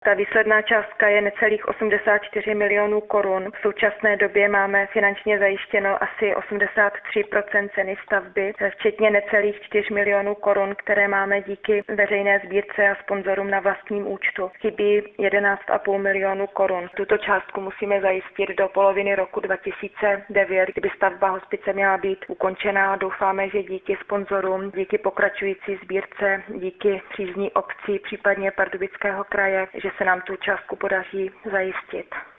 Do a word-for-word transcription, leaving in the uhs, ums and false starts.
Ta výsledná částka je necelých osmdesát čtyři milionů korun. V současné době máme finančně zajištěno asi osmdesát tři procent ceny stavby, včetně necelých čtyři milionů korun, které máme díky veřejné sbírce a sponzorům na vlastním účtu. Chybí jedenáct a půl milionu korun. Tuto částku musíme zajistit do poloviny roku dva tisíce devět, kdy stavba hospice měla být ukončená. Doufáme, že díky sponzorům, díky pokračující sbírce, díky přízní obcí, případně Pardubického kraje, že se nám tu částku podaří zajistit.